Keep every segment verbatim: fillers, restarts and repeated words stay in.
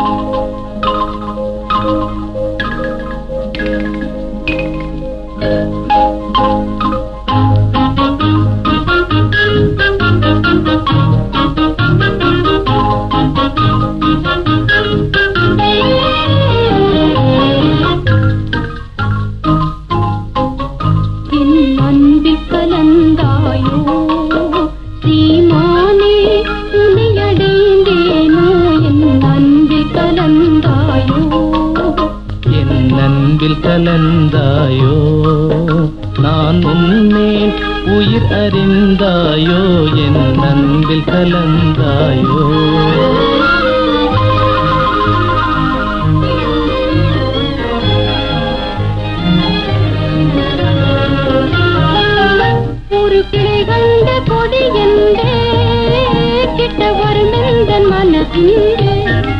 கலந்தாயோ நான் உன்னேன் உயிர் அறிந்தாயோ என் அன்பில் கலந்தாயோ ஒரு கிளை கண்ட கொடி என்றே கிட்ட வரும் எந்த மனதிலே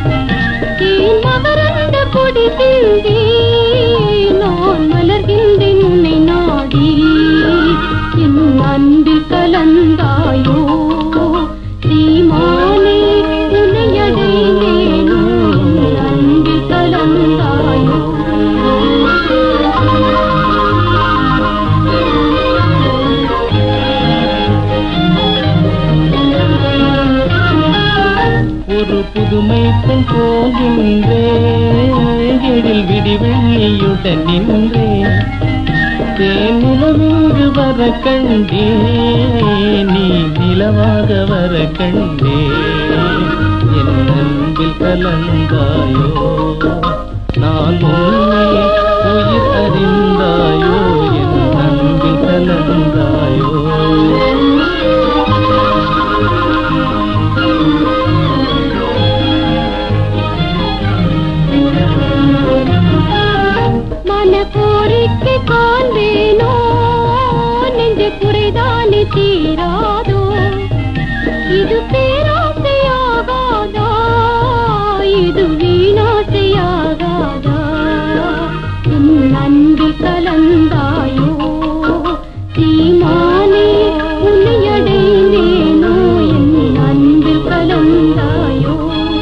மகரந்த கொடி சிந்தி நான் மலர்கின்றேன் உன்னை நாடி என் அன்பு கலந்தாயோ சீமானே உன்னை அடைந்தேனோ என் அன்பு கலந்தாயோ ஒரு புதுமை பெண் போகின்றேன் எழில் விடிவெள்ளியுடன் நின்றேன் தேனிலவிங்கு வர கண்டே நீ நிலவாக வர கண்டே என் அன்பில் கலந்தாயோ நான் உன்னை உயிர் அறிந்தாயோ என் அன்பில் கலந்தாயோ கோரிக்கை காண்பேனோ நெஞ்சு குறைதானே தீராதோ இது பேராசையாகாதா இது வீணாசையாகாதா என் அன்பு கலந்தாயோ சீமானே உன்னை அடைந்தேனோ என் அன்பு கலந்தாயோ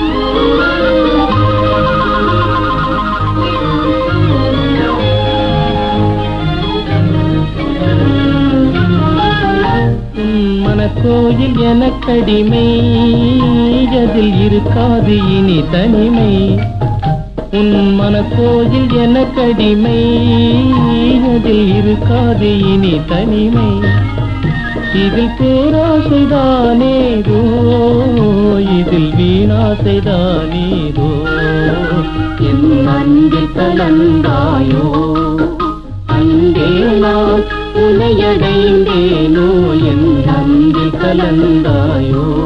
கோயில் எனக்கடிமை அதில் இருக்காது இனி தனிமை உன் மனக்கோயில் எனக்கடிமை அதில் இருக்காது இனி தனிமை இதில் பேராசைதானேதோ இதில் வீணாசைதானேதோ என் அன்பில் கலந்தாயோ அன்பே நான் உன்னை அடைந்தேனோ என் அன்பில் கலந்தாயோ